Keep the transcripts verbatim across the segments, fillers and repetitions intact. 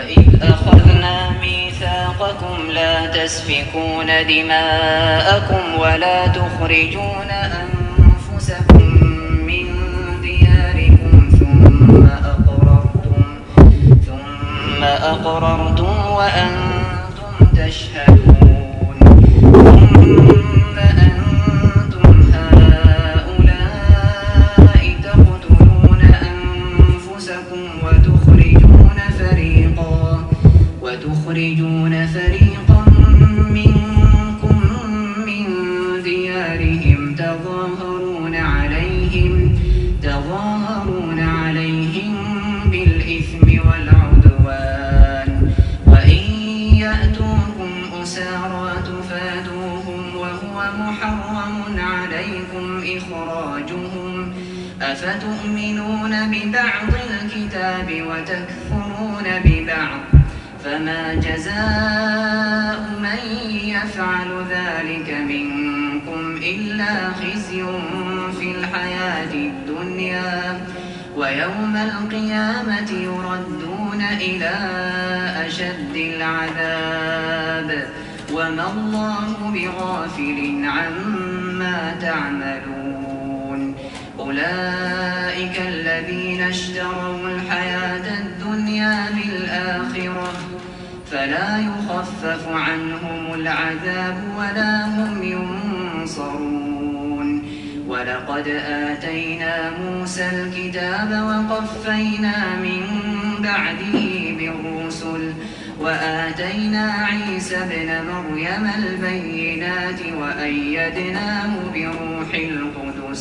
وإذ أخذنا ميثاقكم لا تسفكون دماءكم ولا تخرجون أنفسكم من دياركم ثم أقررتم, ثم أقررتم وأنتم تشهدون ثم أنتم هؤلاء تقتلون أنفسكم وتخرجون فريقا, وتخرجون فريقا منكم من ديارهم تظاهرون عليهم, تظاهرون عليهم بالإثم والعدوان وإن يأتوكم أسارى تفادوهم وهو محرم عليكم إخراجهم أفتؤمنون ببعض الكتاب وتكفرون ببعض فما جزاء من يفعل ذلك منكم إلا خزي في الحياة الدنيا ويوم القيامة يردون إلى أشد العذاب وما الله بغافل عما تعملون. أولئك الذين اشتروا الحياة الدنيا بالآخرة فلا يخفف عنهم العذاب ولا هم ينصرون. ولقد آتينا موسى الكتاب وقفينا من بعده بالرسل وآتينا عيسى ابن مريم البينات وأيدناه بروح القدس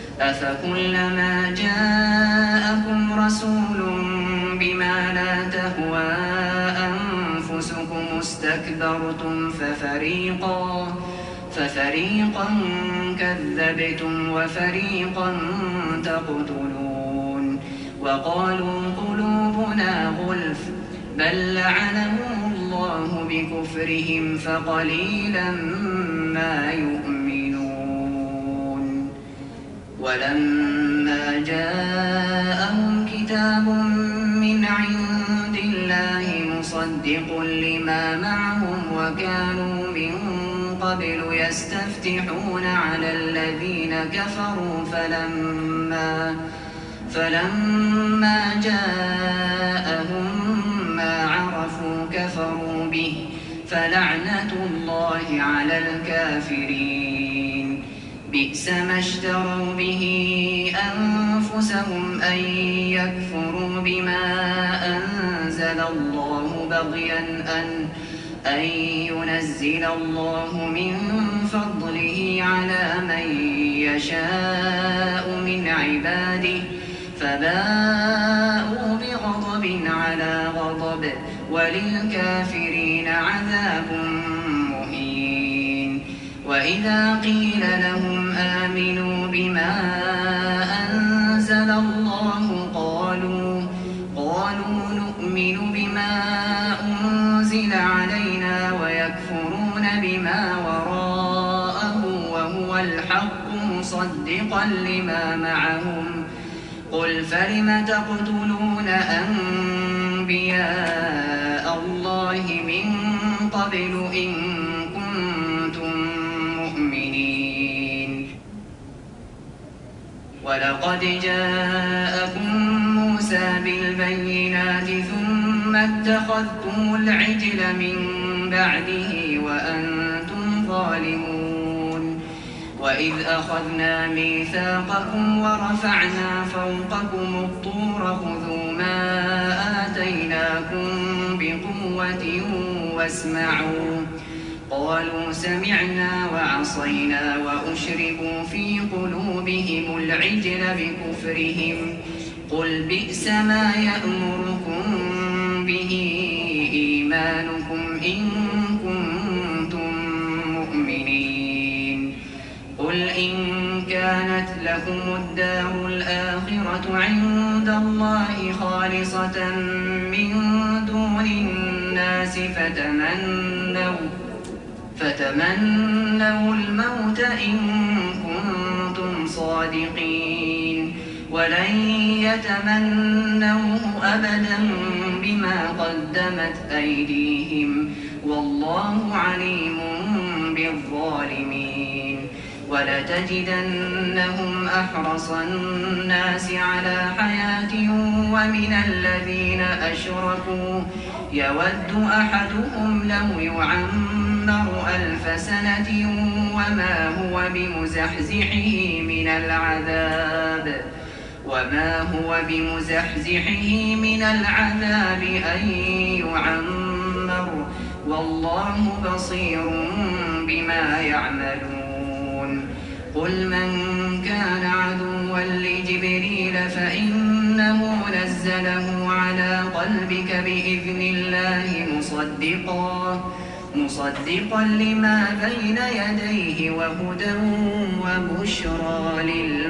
أفكلما جاءكم رسول بما لا تهوى أنفسكم استكبرتم ففريقا, ففريقا كذبتم وفريقا تقتلون. وقالوا قلوبنا غلف بل لعنهم الله بكفرهم فقليلا ما يؤمنون. ولما جاءهم كتاب من عند الله مصدق لما معهم وكانوا من قبل يستفتحون على الذين كفروا فلما, فلما جاءهم ما عرفوا كفروا به فلعنة الله على الكافرين. بئس ما اشتروا به أنفسهم أن يكفروا بما أنزل الله بغيا أن, أن ينزل الله من فضله على من يشاء من عباده فباءوا بغضب على غضب وللكافرين عذاب مهين. وإذا قيل لهم آمنوا بما أنزل الله قالوا, قالوا نؤمن بما أنزل علينا ويكفرون بما وراءه وهو الحق مصدقا لما معهم قل فلم تقتلون أنبياء الله من قبل إن كنتم مؤمنين. ولقد جاءكم موسى بالبينات ثم اتخذتم العجل من بعده وأنتم ظالمون. وإذ أخذنا ميثاقكم ورفعنا فوقكم الطور خذوا ما آتيناكم بقوة واسمعوا قالوا سمعنا وعصينا وأشربوا في قلوبهم العجل بكفرهم قل بئس ما يأمركم به إيمانكم إن كنتم مؤمنين. قل إن كانت لكم الدار الآخرة عند الله خالصة من دون الناس فتمنوا, فتمنوا الموت إن كنتم صادقين ولن يتمنوه أبدا بما قدمت أيديهم والله عليم بالظالمين. ولتجدنهم أحرص الناس على حياة ومن الذين أشركوا يود أحدهم لو يعمر ألف سنة وما هو بمزحزحه من العذاب وما هو بمزحزحه من العذاب أن يعمر والله بصير بما يعملون. قل من كان عدوا لجبريل فإنه نزله على قلبك بإذن الله مصدقا مصدقا لما بين يديه وهدى وبشرى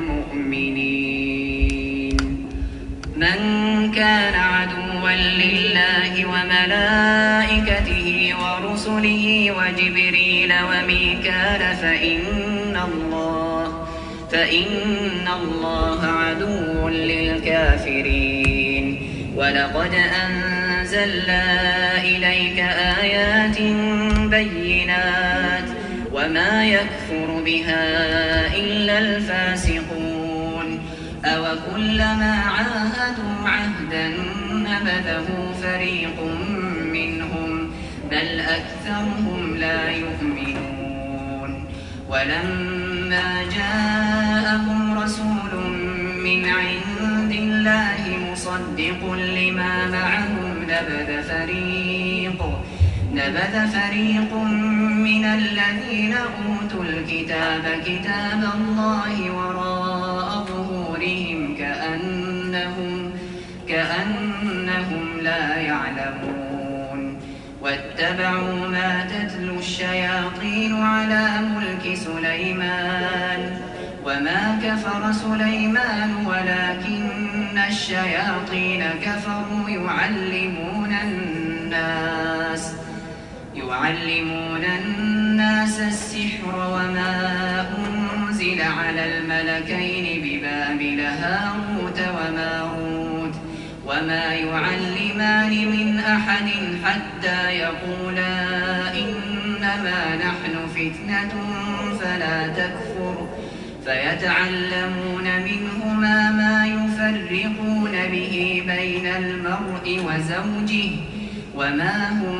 للمؤمنين. من كان عدوا لله وملائكته ورسله وجبريل وميكال فإن الله فإن الله عدو للكافرين. ولقد أنزلنا إليك آيات بينات وما يكفر بها إلا الفاسقون. أوكلما عاهدوا عهدا نبذه فريق منهم بل أكثرهم لا يؤمنون. ولما جاءهم رسول من عند الله مصدق لما معهم نبذ فريق نبذ فريق من الذين أوتوا الكتاب كتاب الله وراء ظهورهم كأنهم كأنهم لا يعلمون. واتبعوا ما تتلو الشياطين على ملك سليمان وما كفر سليمان ولكن الشياطين كفروا يعلمون الناس يعلمون الناس السحر وما أنزل على الملكين ببابل هاروت وماروت وما يعلمان من أحد حتى يقولا إنما نحن فتنة فلا تكفر فيتعلمون منهما ما يفرقون به بين المرء وزوجه وما هم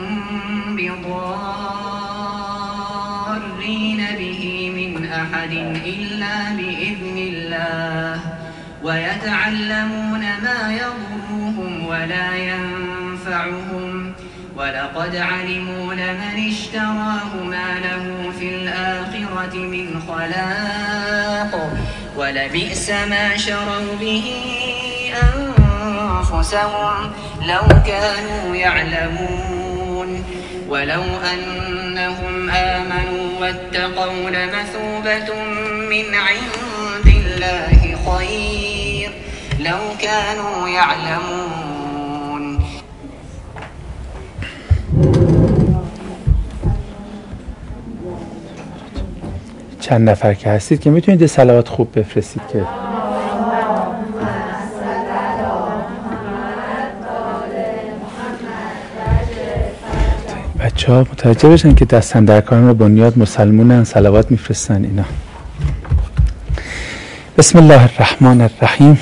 بضارين به من أحد إلا بإذن الله ويتعلمون ما يضرهم ولا ينفعهم ولقد علموا لمن اشتراه ما له في الآخرة من خلاق ولبئس ما شروا به أنفسهم لو كانوا يعلمون. ولو أنهم آمنوا واتقوا لمثوبة من عند الله خير لو كانوا يعلمون. چند نفر که هستید که میتونید صلوات خوب بفرستید که بچه ها متوجه بشن که دستن در کارم رو بنیاد مسلمونن صلوات میفرستن اینا. بسم الله الرحمن الرحیم.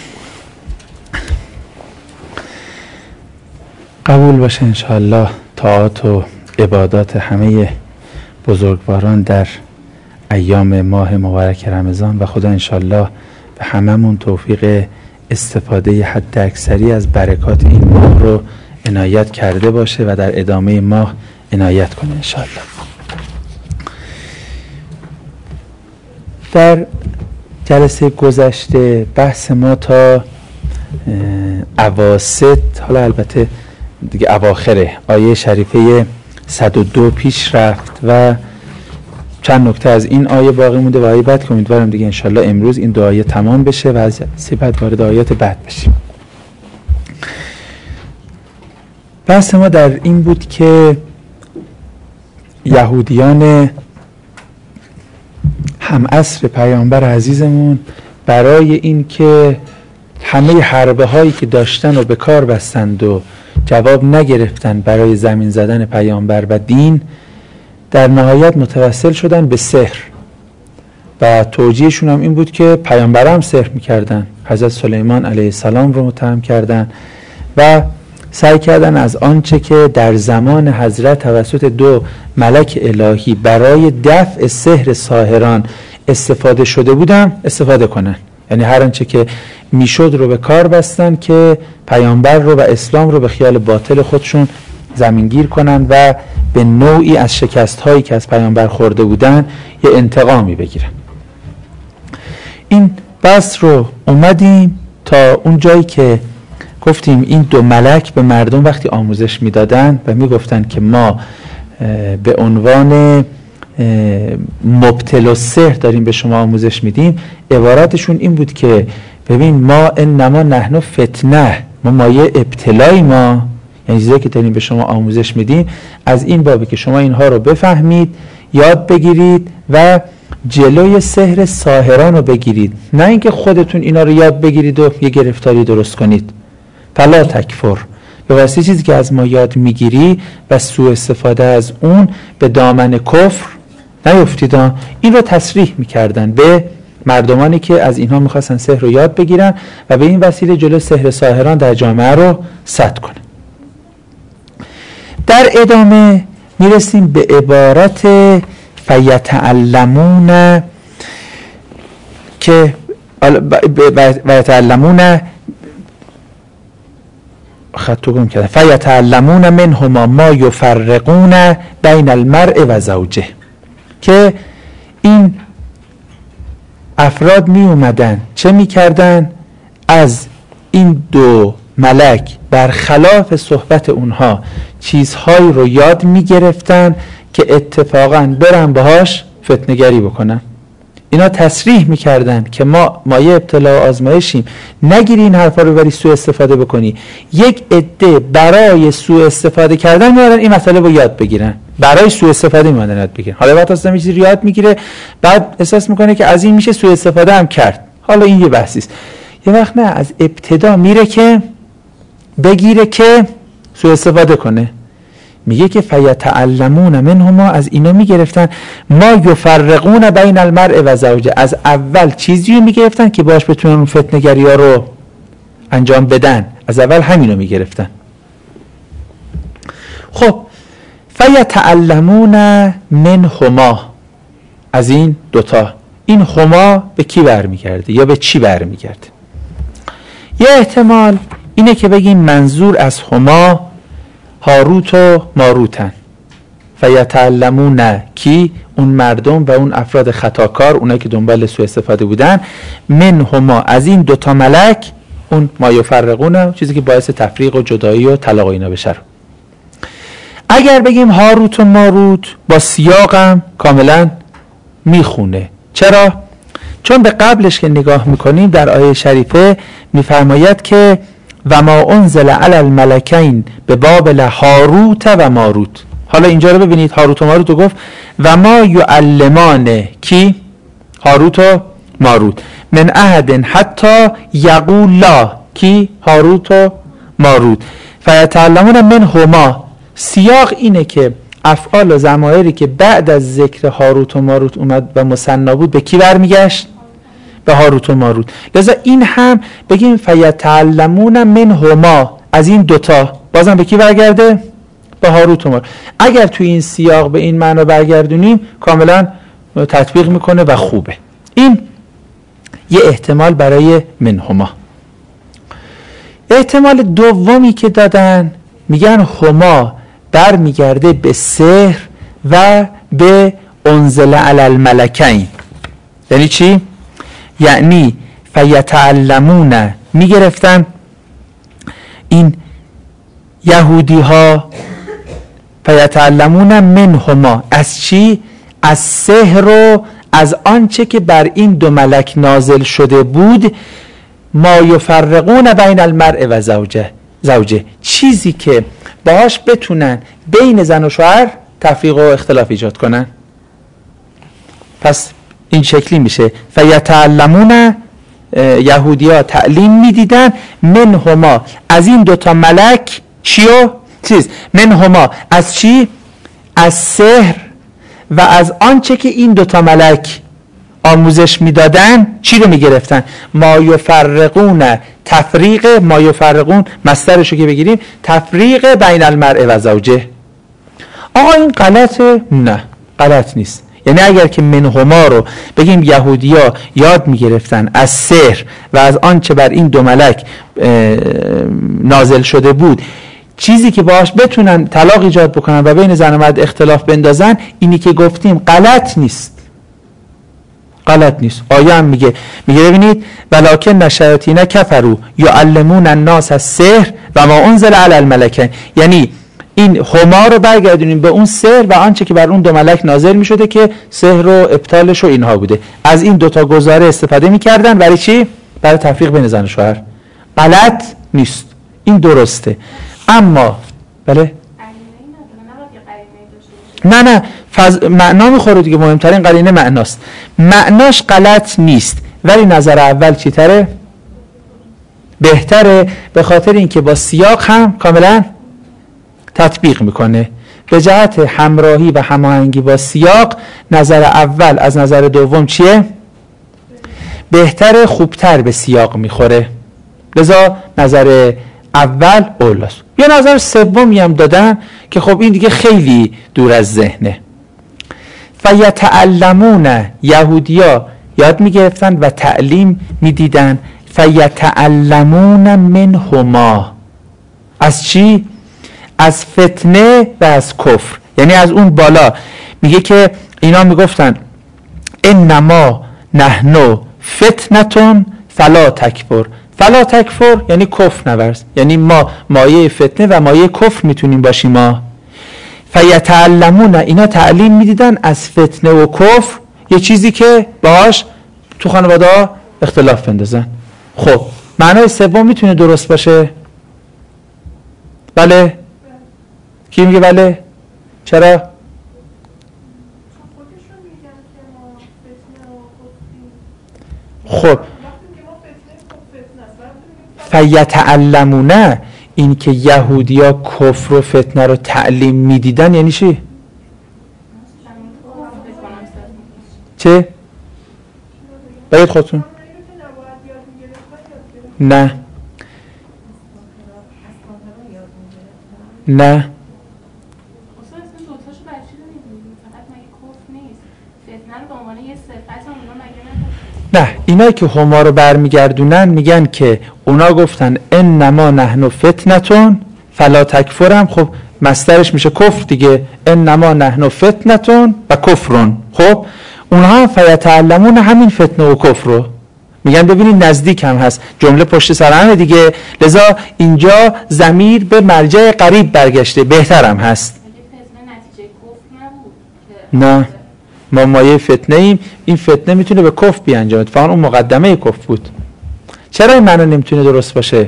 قبول باشه انشاءالله طاعات و عبادات همه بزرگواران در ایام ماه مبارک رمضان و خدا انشاءالله به هممون توفیق استفاده حد اکثری از برکات این ماه رو عنایت کرده باشه و در ادامه ماه عنایت کنه انشاءالله. در جلسه گذشته بحث ما تا اواسط، حالا البته دیگه اواخره آیه شریفه صد و دو پیش رفت و چند نکته از این آیه باقی مونده و آیه بعد که امیدوارم دیگه انشالله امروز این دو آیه تمام بشه و از بعد وارد آیات بعد بشیم. بحث ما در این بود که یهودیان هم عصر پیامبر عزیزمون برای این که همه حربه هایی که داشتن و به کار بستند و جواب نگرفتن برای زمین زدن پیامبر و دین، در نهایت متوسل شدن به سحر و توجیهشون هم این بود که پیامبر هم سحر میکردن. حضرت سلیمان علیه السلام رو متهم کردن و سعی کردن از آنچه که در زمان حضرت توسط دو ملک الهی برای دفع سحر ساحران استفاده شده بودن استفاده کنن. یعنی هر آنچه که میشد رو به کار بستن که پیامبر رو و اسلام رو به خیال باطل خودشون زمینگیر کنن و به نوعی از شکست هایی که از پیامبر خورده بودن یه انتقامی بگیرن. این بس رو اومدیم تا اون جایی که گفتیم این دو ملک به مردم وقتی آموزش میدادن و میگفتن که ما به عنوان مبتل السحر داریم به شما آموزش میدیم، عباراتشون این بود که ببین ما انما نحن فتنه، ما مایه ابتلای ما، یعنی چیزایی که داریم به شما آموزش میدیم از این بابه که شما اینها رو بفهمید، یاد بگیرید و جلوی سحر ساحران رو بگیرید، نه اینکه خودتون اینا رو یاد بگیرید و یه گرفتاری درست کنید. فلا تکفر، به واسطه چیزی که از ما یاد میگیری و سوء استفاده از اون به دامن کفر نیفتید. این رو تصریح میکردن به مردمانی که از اینها میخواستن سحر رو یاد بگیرن و به این وسیله جلو سحر ساحران در جامعه رو سد کنن. در ادامه میرسیم به عبارت فیتعلمون که فیتعلمون خطو گم کرده فیتعلمون منهما ما یفرقون بین المرء و زوجه، که این افراد می اومدن چه می کردن؟ از این دو ملک برخلاف صحبت اونها چیزهایی رو یاد می گرفتن که اتفاقا برن باهاش فتنه‌گری بکنن. اینا تصریح می کردن که ما مایه ابتلا و آزمایشیم، نگیری این حرفا رو بری سوء استفاده بکنی. یک عده برای سوء استفاده کردن میارن این مسئله رو یاد بگیرن، برای سوء استفاده میارن یاد بگیرن. حالا وقت اصلا چیزی یاد میگیره بعد احساس میکنه که از این میشه سوء استفاده هم کرد. حالا این یه بحثی است. یه وقت نه، از ابتدا میره که بگیره که سوء استفاده کنه. میگه که فیتعلمون منهما، از اینا میگرفتن ما یفرقون بین المرء و زوجه، از اول چیزی رو میگرفتن که باش بتونن اون فتنه‌گری ها رو انجام بدن، از اول همینو میگرفتن. خب فیتعلمون منهما، از این دوتا، این هما به کی برمیگرده یا به چی برمیگرده؟ یه احتمال اینه که بگیم منظور از هما هاروت و ماروتن. فیتعلمون کی؟ اون مردم و اون افراد خطاکار، اونایی که دنبال سوء استفاده بودن، من هما، از این دوتا ملک، اون ما یفرقونه، چیزی که باعث تفریق و جدایی و طلاق و اینا بشه. اگر بگیم هاروت و ماروت با سیاقم کاملا میخونه. چرا؟ چون به قبلش که نگاه میکنیم در آیه شریفه میفرماید که و ما انزل علی الملکین به بابل هاروت و ماروت. حالا اینجا رو ببینید، هاروت و ماروت رو گفت و ما یعلمان کی؟ هاروت و ماروت من احد حتی یقولا کی؟ هاروت و ماروت فیتعلمون من هما. سیاق اینه که افعال و ضمایری که بعد از ذکر هاروت و ماروت اومد و مثنا بود به کی برمیگشت؟ به هاروت و ماروت. لذا این هم بگیم فیتعلمون من هما، از این دوتا، بازم به کی برگرده؟ به هاروت و ماروت. اگر توی این سیاق به این معنا برگردونیم کاملا تطبیق میکنه و خوبه. این یه احتمال برای من هما. احتمال دومی که دادن میگن هما برمیگرده به سحر و به انزل علی الملکین. یعنی چی؟ یعنی فیتعلمون میگرفتن این یهودی ها، فیتعلمون منهما، از چی؟ از سحر و از آنچه که بر این دو ملک نازل شده بود، ما یفرقون بین المرء و زوجه زوجه چیزی که باهاش بتونن بین زن و شوهر تفریق و اختلاف ایجاد کنن. پس این شکلی میشه فیتعلمون یهودیا تعلیم میدیدن من هما از این دوتا ملک چیو؟ چیز من هما از چی؟ از سحر و از آنچه که این دوتا ملک آموزش میدادن. چی رو میگرفتن؟ ما یفرقون، تفریق، ما یفرقون مصدرش رو که بگیریم تفریق بین المرء و زوجه. آقا این غلطه؟ نه غلط نیست. یعنی اگر که منهما رو بگیم یهودیا یاد میگرفتن از سحر و از آنچه بر این دو ملک نازل شده بود، چیزی که باهاش بتونن طلاق ایجاد بکنن و بین زن و مرد اختلاف بندازن، اینی که گفتیم غلط نیست. غلط نیست. آیه هم میگه میگه ببینید ولکن الشیاطین کفروا یعلمون الناس السحر و ما انزل علی الملکین. یعنی این هما رو برگردونیم به اون سحر و آنچه که بر اون دو ملک نازل میشده که سحر و ابطالش و اینها بوده. از این دوتا گزاره استفاده میکردن. برای چی؟ برای تفریق بین زن و شوهر. غلط نیست، این درسته. اما بله نه نه فز... معنا میخوره دیگه. مهمترین قرینه معناست. معناش غلط نیست، ولی نظر اول چی تره؟ بهتره، به خاطر اینکه با سیاق هم کاملا تطبیق میکنه. به جهت همراهی و هماهنگی با سیاق نظر اول از نظر دوم چیه؟ بهتره، خوبتر به سیاق میخوره. لذا نظر اول اولاست. یه نظر سومی هم دادن که خب این دیگه خیلی دور از ذهنه. فیتعلمون، یهودیا یاد میگرفتن و تعلیم میدیدن. فیتعلمون منهما از چی؟ از فتنه و از کفر. یعنی از اون بالا میگه که اینا میگفتن انما نحنو فتنتون فلا تکبر. فلا تکفر یعنی کفر نورز، یعنی ما مایه فتنه و مایه کفر میتونیم باشیم ما. فیتعلمون، اینا تعلیم میدیدن از فتنه و کفر، یه چیزی که باهاش تو خانواده ها اختلاف بندازن. خب معنای سوم میتونه درست باشه؟ بله؟ کی میگه بله؟ چرا؟ خب فیتعلمون، این که یهودیا کفر و فتنه رو تعلیم میدیدن یعنی چی؟ چه؟ بگید خودتون. نه نه نه اینایی که هما رو برمیگردونن میگن که اونا گفتن انما نحن فتنتون فلا تکفرم. خب مصدرش میشه کفر دیگه. انما نحن فتنتون و کفرون. خب اونها هم فیتعلمون همین فتنه و کفر رو میگن. ببینید نزدیک هم هست، جمله پشت سر همه دیگه. لذا اینجا ضمیر به مرجع قریب برگشته، بهترم هست. نه ما مایه فتنه ایم، این فتنه میتونه به کفر بیانجامد. فقط اون مقدمه کفر بود. چرا این معنی نمیتونه درست باشه؟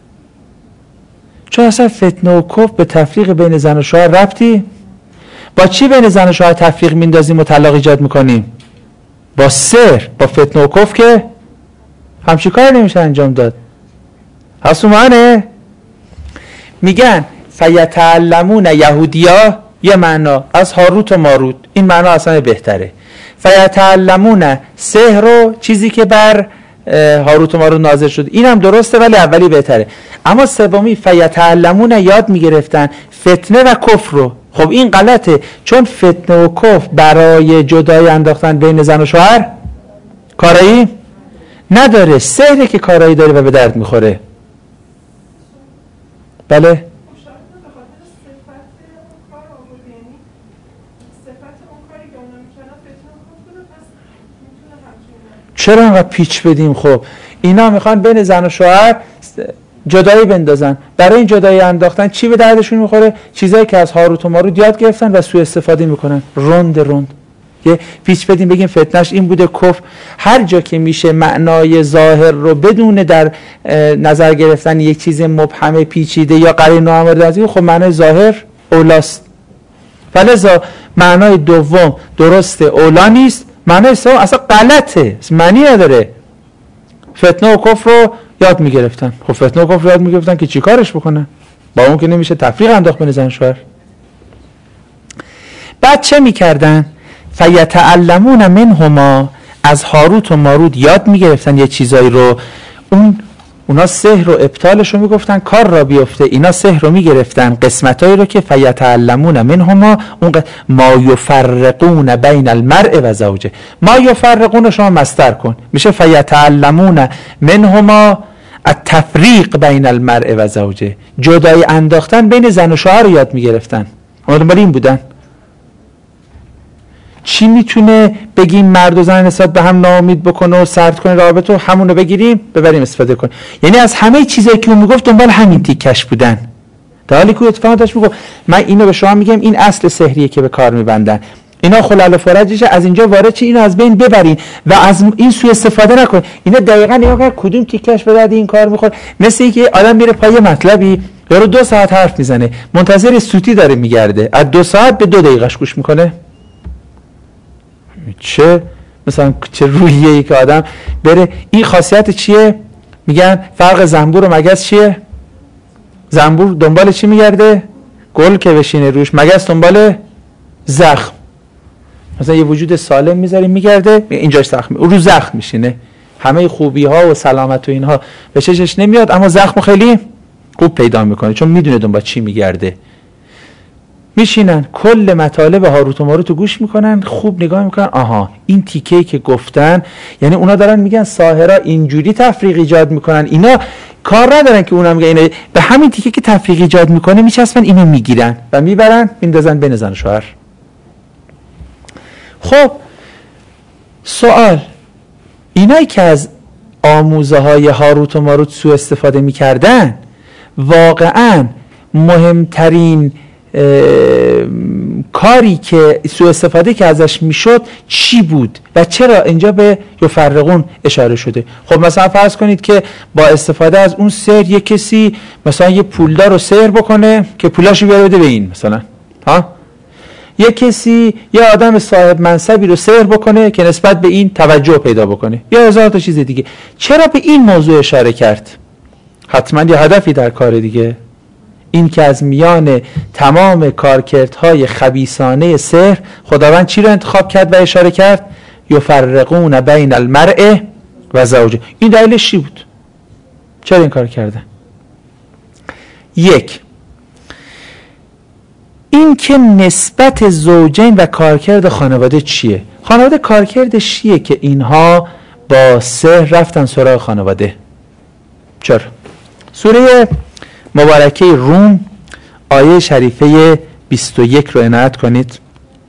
چون اصلا فتنه و کفر به تفریق بین زن و شوهر ربطی؟ با چی بین زن و شوهر تفریق میندازیم و طلاق ایجاد میکنیم؟ با سحر. با فتنه و کفر که همچی کار نمیشه انجام داد. حسومانه میگن فیتعلمون، یهودیا یه معنا از هاروت و ماروت، این معنا اصلا بهتره. فیتعلمون سحر رو، چیزی که بر هاروت و ماروت نازل شد، این هم درسته ولی اولی بهتره. اما سومی فیتعلمون یاد میگرفتن فتنه و کفر رو. خب این غلطه، چون فتنه و کفر برای جدایی انداختن بین زن و شوهر کارایی نداره. سحره که کارایی داره و به درد میخوره. بله چرا انقدر پیچ بدیم؟ خب اینا میخوان بین زن و شوهر جدایی بندازن. برای این جدایی انداختن چی به دردشون میخوره؟ چیزایی که از هاروت و ماروت یاد گرفتن و سوء استفاده میکنن. روند روند یه پیچ بدیم بگیم فتنش این بوده، کفر. هر جا که میشه معنای ظاهر رو بدون در نظر گرفتن یک چیز مبهم پیچیده یا قرین نامورد از این، خب معنای ظاهر اولاست. فلذا معنای دوم درسته، اولا نیست. معنای سوم اصلا غلطه، معنی نداره. فتنه و کفر رو یاد میگرفتن. خب فتنه و کفر رو یاد میگرفتن که چی کارش بکنن؟ با اون که نمیشه تفریق انداخت بین زن شوهر. بعد چه میکردن؟ فیتعلمون منهما، از هاروت و ماروت یاد میگرفتن یه چیزایی رو. اون اونا سحر رو ابطالش رو میگفتن کار را بیفته، اینا سحر رو میگرفتن قسمتایی رو که فیتعلمون منهما، اون ما یفرقون بین المرء و زوجه. ما یفرقون شما مصدر کن میشه فیتعلمون منهما التفریق بین المرء و زوجه، جدای انداختن بین زن و شوهر رو یاد میگرفتن. اونا دنبال این بودن. چی میتونه بگیم مرد و زن نسبت به هم ناامید بکنه و سرد کنه رابطه و همون رو بگیریم ببریم استفاده کنیم؟ یعنی از همه چیزایی که اون میگفت دنبال همین تیکش بودن، در حالی که اتفاقا داشت میگفت من اینو به شما میگم این اصل سحریه که به کار میبندن، اینا خلل و فرجشه، از اینجا وارد چه اینو از بین ببرین و از این سوء استفاده نکنین. اینا دقیقاً نگاه کن کدوم تیکش به درد این کار میخوره. مثل اینکه آدم میره پای مطلبی یارو دو ساعت حرف میزنه، منتظر سوتی داره میگرده، از دو ساعت به دو دقیقهش گوش میکنه. چه مثلا چه روحیه ای که آدم بره. این خاصیت چیه؟ میگن فرق زنبور و مگس چیه؟ زنبور دنبال چی میگرده؟ گل که بشینه روش. مگس دنبال زخم. مثلا یه وجود سالم میذاریم میگرده اینجاش زخم، اون رو زخم میشینه، همه خوبی ها و سلامت و اینها به چشش نمیاد، اما زخم خیلی خوب پیدا میکنه چون میدونه دنبال چی میگرده. میشینن کل مطالب هاروت و ماروت رو گوش میکنن، خوب نگاه میکنن، آها این تیکه‌ای که گفتن، یعنی اونا دارن میگن ساحرا اینجوری تفریق ایجاد میکنن، اینا کار ندارن که اونا میگن اینا به همین تیکه که تفریق ایجاد میکنه میچسبن اینو میگیرن و میبرن میندازن بین زن و شوهر. خب سوال، اینایی که از آموزه های هاروت و ماروت سوء استفاده میکردن واقعا مهمترین کاری که سوء استفاده که ازش میشد چی بود و چرا اینجا به یفرقون اشاره شده؟ خب مثلا فرض کنید که با استفاده از اون سحر یک کسی مثلا یه پولدار رو سحر بکنه که پولاشو بیاره بده به این مثلا، ها، یک کسی یه آدم صاحب منصبی رو سحر بکنه که نسبت به این توجه پیدا بکنه، یا هزار تا چیز دیگه. چرا به این موضوع اشاره کرد؟ حتما یه هدفی در کار دیگه. این که از میان تمام کارکردهای خبیثانه سحر خداوند چی رو انتخاب کرد و اشاره کرد؟ یفرقون بین المرء و زوجه. این دلیلش چی بود؟ چرا این کار کردن؟ یک، این که نسبت زوجین و کارکرد خانواده چیه؟ خانواده کارکردش چیه که اینها با سحر رفتن سراغ خانواده؟ چرا؟ سوره مبارکه روم آیه شریفه بیست و یک رو عنایت کنید.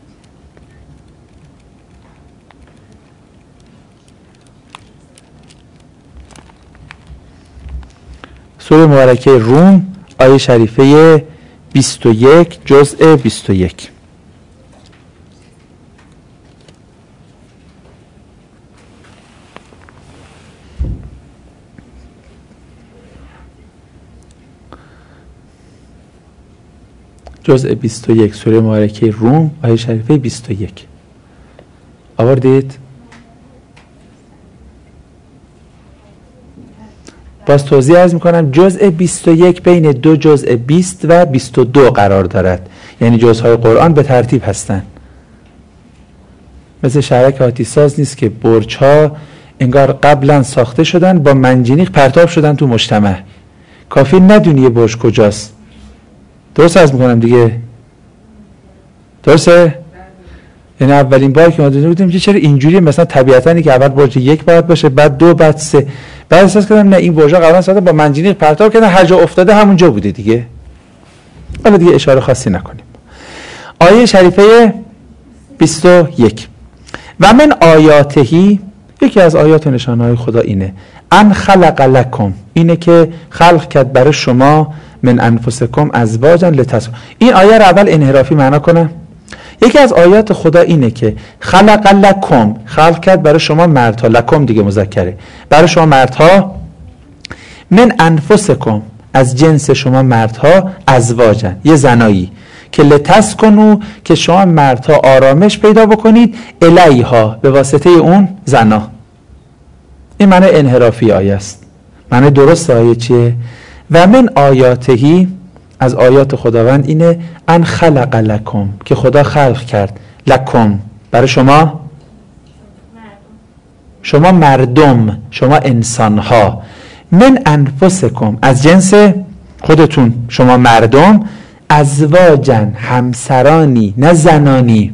سوره مبارکه روم آیه شریفه بیست و یک جزء بیست و یک. جزء بیست و یک سوره مبارکه روم آیه شریفه بیست و یک. آوردید؟ باز توضیح عرض میکنم. جزء بیست و یک بین دو جزء بیست و بیست و دو قرار دارد، یعنی جزءهای قرآن به ترتیب هستند. مثل شهرک آتش‌ساز نیست که برج‌ها انگار قبلا ساخته شدن با منجنیق پرتاب شدن تو مجتمع. کافی ندونی یه برج کجاست. درست عرض میکنم دیگه؟ درسته؟ یعنی اولین بار که ما دیده بودیم که چرا اینجوری، مثلا طبیعتاً که اول برج یک باید باشه، بعد دو، بعد سه، بعد احساس کردم نه این برجا قبلا ساخته با منجنیق پرتاب کردن، هر جا افتاده همونجا بوده دیگه. حالا دیگه اشاره خاصی نکنیم. آیه شریفه بیست و یک. و من آیاتهی، یکی از آیات و نشانه‌های خدا اینه، ان خلق لکم، اینه که خلق کرد برای شما من انفسکم ازواجا لتسکنوا. این آیه رو اول انحرافی معنا کنه. یکی از آیات خدا اینه که خلق لکم، خلق کرد برای شما مردها، لکم دیگه مذکره، برای شما مردها، من انفسکم، از جنس شما مردها، ازواجا، یه زنایی، که لتسکنوا، که شما مردها آرامش پیدا بکنید، الیها، به واسطه اون زنا. این معنی انحرافی آیه است. معنی درست آیه چیه؟ و من آیاتهی، از آیات خداوند اینه ان خلق لکم، که خدا خلق کرد، لکم برای شما، شما مردم، شما انسانها، من انفسکم از جنس خودتون شما مردم، ازواجن همسرانی نه زنانی،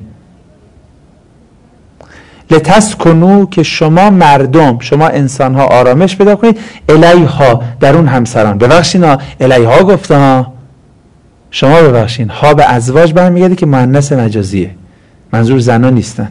لتسکنو که شما مردم شما انسانها آرامش پیدا کنید، الیها در اون همسران. ببخشین ها الیها گفته ها، شما ببخشین، ها به ازواج برمیگرده که مؤنث مجازیه، منظور زنا نیستن.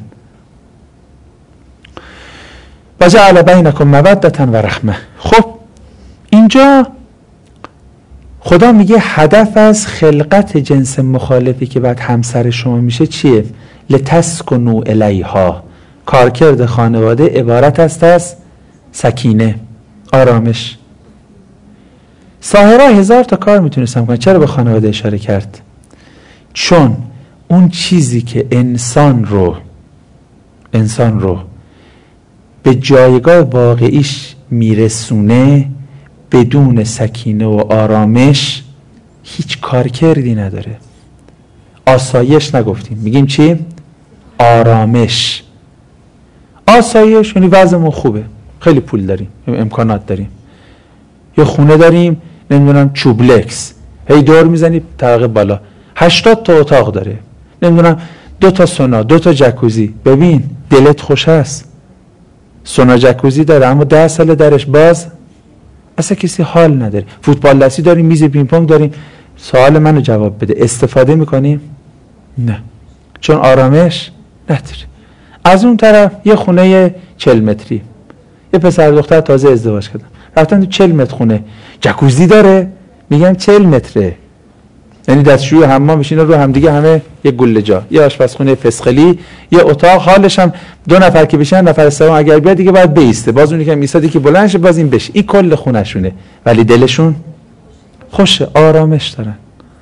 و جعل بینکم مودة و رحمه. خب اینجا خدا میگه هدف از خلقت جنس مخالفی که بعد همسر شما میشه چیه؟ لتسکنو الیها. کارکرد خانواده عبارت است از سکینه، آرامش. ساحرها هزار تا کار میتونستم کنن، چرا به خانواده اشاره کرد؟ چون اون چیزی که انسان رو انسان رو به جایگاه واقعیش میرسونه بدون سکینه و آرامش هیچ کارکردی نداره. آسایش نگفتیم، میگیم چی؟ آرامش. آسایش یعنی وضعمون خوبه، خیلی پول داریم، امکانات داریم، یه خونه داریم، نمیدونم چوبلکس، هی دور میزنی طبقه بالا، هشتاد تا اتاق داره، نمیدونم دو تا سونا، دو تا جکوزی. ببین دلت خوش است، سونا جکوزی داره اما ده سال درش باز، اصلا کسی حال نداره. فوتبال دستی داریم، میز پینگ پونگ داریم. سوال منو جواب بده، استفاده میکنیم؟ نه، چون آرامش نداره. از اون طرف یه خونه چهل متری، یه پسر دختر تازه ازدواج کردن، رفتن تو چهل متر خونه، جکوزی داره، میگم چهل متره، یعنی دستشوی حمام میشینه رو هم دیگه، همه یه گله جا، یه آشپزخونه فسقلی، یه اتاق، حالش هم دو نفر که بشن، نفر سوم اگر بیاد دیگه باید بیسته، باز اونی که میسادی که بلند شه باز این بشه. این کل خونه شونه، ولی دلشون خوشه، آرامش دارن.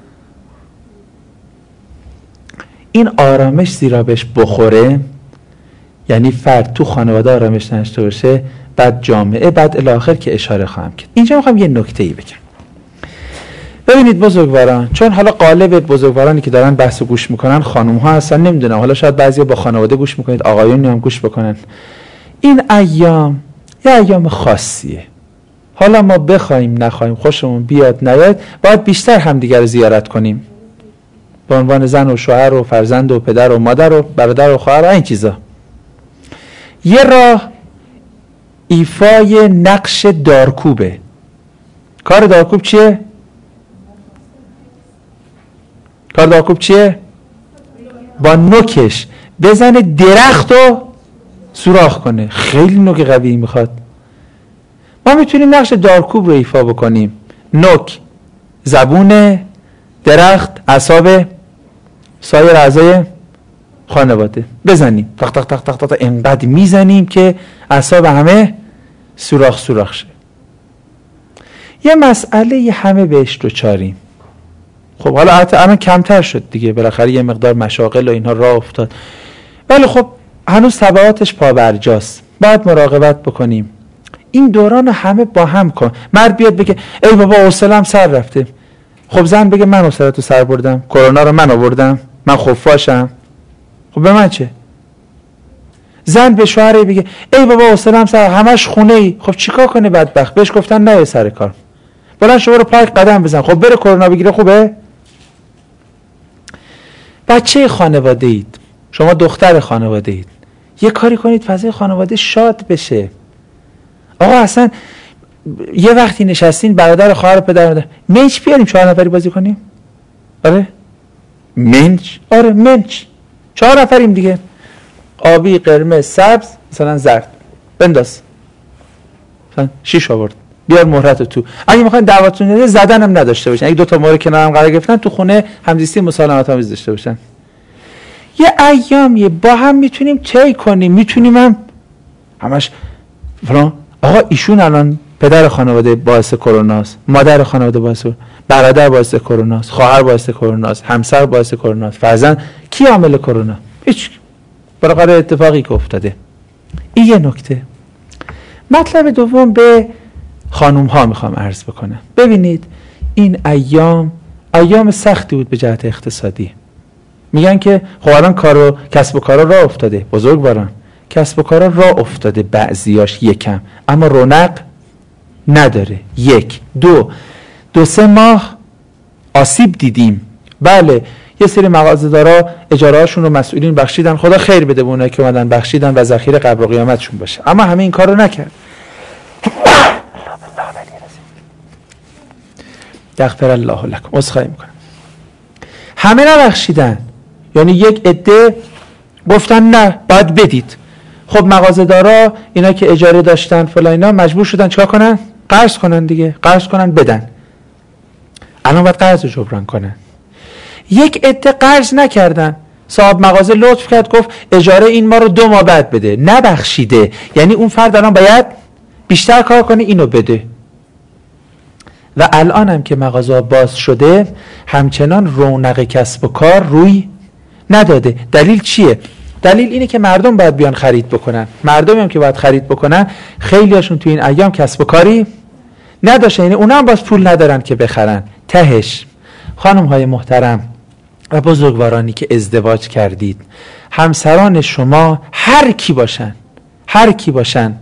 این آرامش زیرا بهش بخوره، یعنی فرد تو خانواده آرامش داشته باشه، بعد جامعه، بعد الی آخر که اشاره خواهم کرد. اینجا میخوام یه نکته ای بگم. ببینید بزرگواران، چون حالا قالب بزرگوارانی که دارن بحث گوش میکنن خانم ها هستن، نمیدونم حالا شاید بعضیا با خانواده گوش میکنید، آقایون هم گوش بکنن. این ایام یه ایام خاصیه، حالا ما بخوایم نخوایم، خوشمون بیاد نیاد، باید بیشتر همدیگر رو زیارت کنیم به عنوان زن و شوهر و فرزند و پدر و مادر و برادر و خواهر و این چیزا. یه راه ایفای نقش دارکوبه. کار دارکوب چیه؟ کار دارکوب چیه؟ با نوکش بزنه درخت رو سوراخ کنه. خیلی نوک قوی میخواد. ما میتونیم نقش دارکوب رو ایفا بکنیم. نوک، زبون، درخت، اعصاب سایر اعضای خانواده بزنیم، تق تق تق تق تق اینقدر میزنیم که اعصاب همه سوراخ سوراخ شه. یه مسئله یه همه بهش دوچاریم. خب حالا حتی الان کمتر شد دیگه، بالاخره یه مقدار مشاغل و اینها راه افتاد، ولی خب هنوز تبعاتش پابرجاست، باید مراقبت بکنیم. این دوران همه با هم کن. مرد بیاد بگه ای بابا حوصله‌ام سر رفته، خب زن بگه من حوصله‌تو سر بردم، کرونا رو من آوردم، من خفاشم، خب به من چه؟ زن به شوهر بگه ای بابا حوصله‌ام سر، همش خونه ای، خب چیکار کنه بدبخت؟ بهش گفتن نه سر کار، بلند شو برو پارک قدم بزن، خب بره کرونا بگیره خوبه؟ بچه خانواده اید، شما دختر خانواده اید، یه کاری کنید فضای خانواده شاد بشه. آقا اصلا یه وقتی نشستین برادر خواهر پدر مادر، منچ بیاریم چهار نفری بازی کنیم؟ آره منچ، آره منچ، چهار نفریم دیگه، آبی، قرمز، سبز، مثلا زرد، بنداز، مثلا شیش آورد، بیار مهرت تو. اگه میخواین دعواتون زدن هم نداشته باشن، اگه دو تا مهر کنار هم قرار گرفتن، تو خونه همزیستی مسالمت آمیز داشته باشن. یه ایامیه با هم میتونیم طی کنیم، میتونیم هم همش فلان. آقا ایشون الان پدر خانواده باعث کروناست، مادر خانواده باعث، برادر باعث کروناست، خواهر باعث کروناست، همسر باعث کروناست، فرزند، کی عامل کرونا؟ هیچ. بالاخره اتفاقی که افتاده. این یه نکته. مطلب دوم به خانوم ها میخوام عرض بکنم. ببینید این ایام ایام سختی بود به جهت اقتصادی. میگن که خب الان کارو کسب و کارا راه افتاده، بزرگواران کسب و کارا راه افتاده بعضیاش یکم، اما رونق نداره. یک دو دو سه ماه آسیب دیدیم. بله یه سری مغازه‌دارا اجاره هاشون رو مسئولین بخشیدن، خدا خیر بده به اونایی که اومدن بخشیدن و ذخیره قبر و قیامتشون باشه، اما همه این کارو نکرد. یغفر الله لكم. عذرخواهی میکنم. همه نبخشیدن، یعنی یک عده گفتن نه باید بدید. خب مغازه‌دارا اینا که اجاره داشتن فلان اینا مجبور شدن چیکار کنن؟ قرض کنن دیگه، قرض کنن بدن. الان باید قرض رو جبران کنن. یک عده قرض نکردن، صاحب مغازه لطف کرد گفت اجاره این ما رو دو ماه بعد بده، نبخشیده، یعنی اون فرد الان باید بیشتر کار کنه اینو بده. و الان هم که مغازه باز شده همچنان رونق کسب و کار روی نداده. دلیل چیه؟ دلیل اینه که مردم باید بیان خرید بکنن. مردمی هم که باید خرید بکنن خیلی هاشون توی این ایام کسب و کاری نداشتن، یعنی اونا هم باز پول ندارن که بخرن. تهش خانم های محترم و بزرگوارانی که ازدواج کردید، همسران شما هر کی باشن هر کی باشن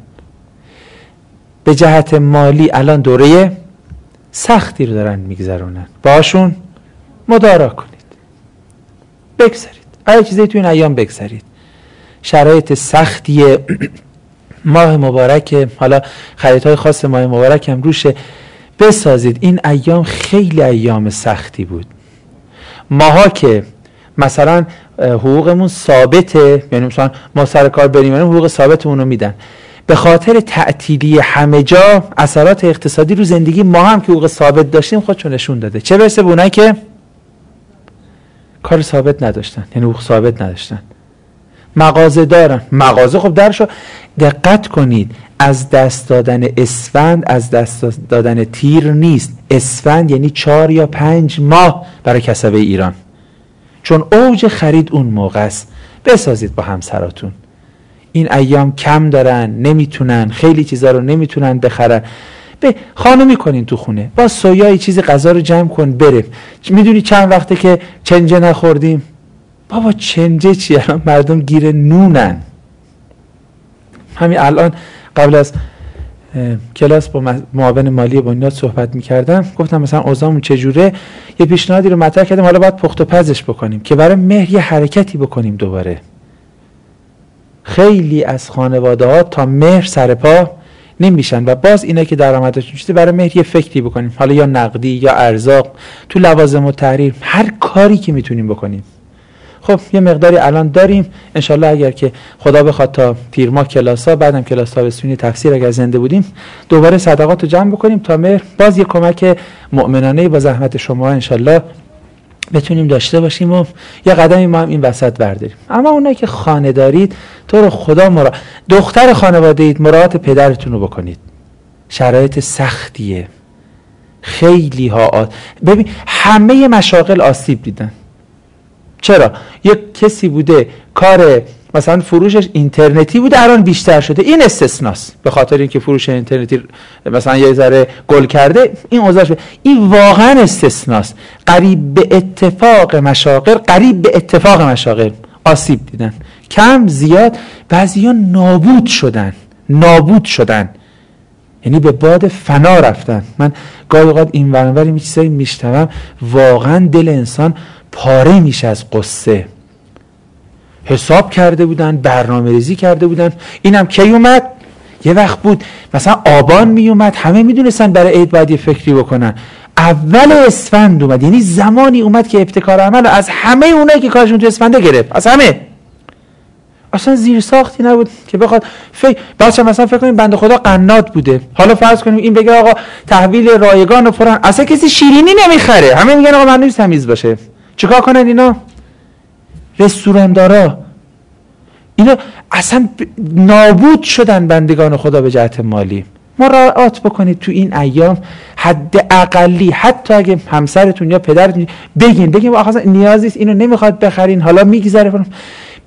به جهت مالی الان دوره سختی رو دارن میگذرونن، باشون مدارا کنید، بگذارید، هر چیزی تو این ایام بگذارید. شرایط سختی ماه مبارک، حالا خریدهای خاص ماه مبارک هم روشه، بسازید. این ایام خیلی ایام سختی بود. ماها که مثلا حقوقمون ثابته، یعنی مثلا ما سر کار بریم یعنی حقوق ثابتمون رو میدن، به خاطر تعطیلی همه جا اثرات اقتصادی رو زندگی ما هم که حقوق ثابت داشتیم خودشون نشون داده. چه برسه به اونایی که کار ثابت نداشتن، یعنی حقوق ثابت نداشتن. مغازه دارن، مغازه خب درشو دقت کنید، از دست دادن اسفند از دست دادن تیر نیست. اسفند یعنی چهار یا پنج ماه برای کسبه ایران، چون اوج خرید اون موقع است. بسازید با همسراتون. این ایام کم دارن، نمیتونن، خیلی چیزا رو نمیتونن بخرن. به خانومی کنین تو خونه، با سویای چیزی غذا رو جمع کن بره. میدونی چند وقته که چنجه نخوردیم؟ بابا چنجه چی؟ الان مردم گیر نونن. همین الان قبل از کلاس با معاون مالی بنیاد صحبت میکردم، گفتم مثلا اوضاعمون چجوره، یه پیشنهادی رو مطرح کردیم، حالا باید پخت و پزش بکنیم که برای مهر یه حرکتی بکنیم دوباره. خیلی از خانواده ها تا مهر سر پا نمیشن و باز اینا که درآمدشون چیزی برای مهر یه فکری بکنیم، حالا یا نقدی یا ارزاق، تو لوازم و تحریر، هر کاری که میتونیم بکنیم. خب یه مقداری الان داریم، انشالله اگر که خدا بخواد تا پیر ماه کلاسا، بعدم کلاس تابستونی تفسیر اگر زنده بودیم دوباره صدقات رو جمع بکنیم تا مهر باز یه کمک مؤمنانه با زحمت شما انشالله بتونیم داشته باشیم و یه قدمی ما هم این وسط برداریم. اما اونایی که خانه دارید، تو رو خدا مرا... دختر خانواده اید، مراعات پدرتون رو بکنید. شرایط سختیه، خیلی ها آ... ببین همه مشاغل آسیب دیدن. چرا؟ یک کسی بوده کار مثلا فروشش اینترنتی بوده، الان بیشتر شده، این استثناست، به خاطر اینکه فروش اینترنتی مثلا یه ذره گل کرده این اوضاعش، این واقعا استثناست. قریب به اتفاق مشاغل قریب به اتفاق مشاغل آسیب دیدن، کم زیاد بعضیا نابود شدن نابود شدن یعنی به باد فنا رفتن. من گاهی اوقات این ورانوری می چیزایی میشنوم، واقعا دل انسان پاره میشه از قصه. حساب کرده بودن، برنامه ریزی کرده بودن. اینم کی اومد؟ یه وقت بود مثلا آبان می اومد، همه میدونستن برای عید باید یه فکری بکنن. اول اسفند اومد، یعنی زمانی اومد که ابتکار عمل از همه اونایی که کارشون تو اسفنده گرفت، از همه. اصلا زیر ساختی نبود که بخواد فکر بچه مثلا فکر کنیم بنده خدا قنات بوده، حالا فرض کنیم این بگه آقا تحویل رایگان و فلان، اصلا کسی شیرینی نمیخره، همه میگن آقا منوی تمیز باشه. چیکار کنن اینا؟ رستوراندارا اینا اصلا نابود شدن بندگان خدا به جهت مالی. مراعات بکنید تو این ایام، حد اقلی حتی اگه همسرتون یا پدرتون بگین بگین آقا نیازی است اینو نمیخواد بخرین، حالا میگذره،